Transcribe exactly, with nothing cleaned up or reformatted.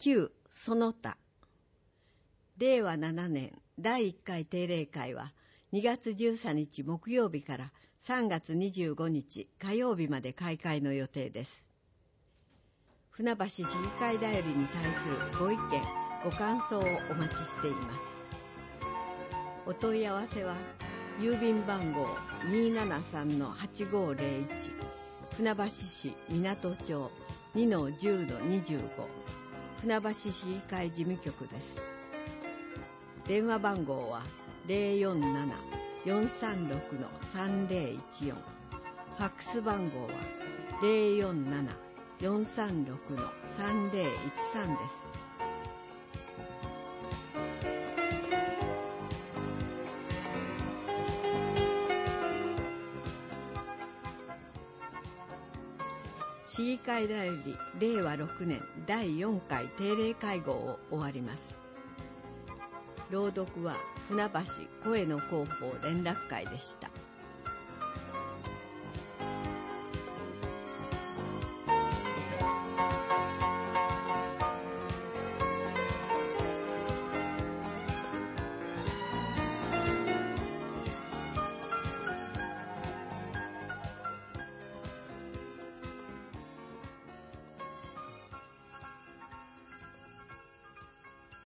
きゅうその他。れいわななねんだいいっかい定例会はにがつじゅうさんにち木曜日からさんがつにじゅうごにち火曜日まで開会の予定です。船橋市議会だよりに対するご意見ご感想をお待ちしています。お問い合わせは郵便番号 にーななさんのはちごーぜろいち 船橋市港町 にのじゅうのにじゅうご 船橋市議会事務局です。電話番号は ゼロよんなな よんさんろく さんぜろいちよん、ファックス番号は ゼロよんなな よんさんろく さんぜろいちさんです。市議会だよりれいわろくねんだいよんかい定例会合を終わります。朗読は船橋声の広報連絡会でした。